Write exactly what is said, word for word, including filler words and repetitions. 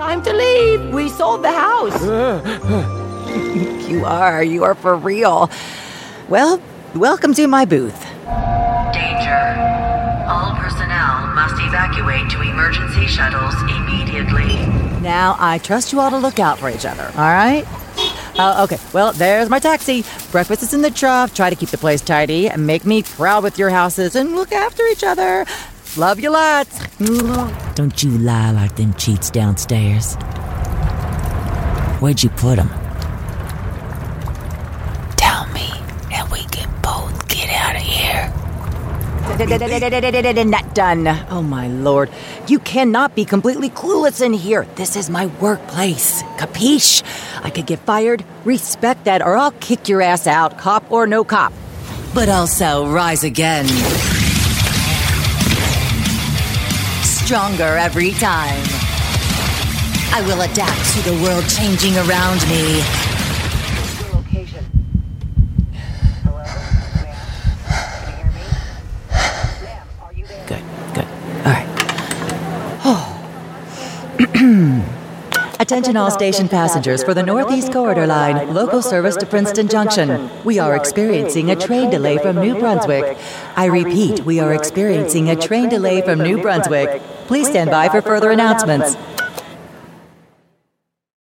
Time to leave. We sold the house. You are. You are for real. Well, welcome to my booth. Danger. All personnel must evacuate to emergency shuttles immediately. Now, I trust you all to look out for each other, all right? Uh, okay, well, there's my taxi. Breakfast is in the trough. Try to keep the place tidy and make me proud with your houses and look after each other. Love you lots. Don't you lie like them cheats downstairs. Where'd you put them? Tell me, and we can both get out of here. Not done. Oh, my lord. You cannot be completely clueless in here. This is my workplace. Capiche? I could get fired. Respect that, or I'll kick your ass out, cop or no cop. But also rise again. Stronger every time. I will adapt to the world changing around me. Your location. Hello? Ma'am? Can you hear me? Ma'am, are you there? Good, good. All right. Attention all station passengers for the Northeast Corridor Line, local service to Princeton Junction. We are experiencing a train delay from New Brunswick. I repeat, we are experiencing a train delay from New Brunswick. Please stand by for further announcements.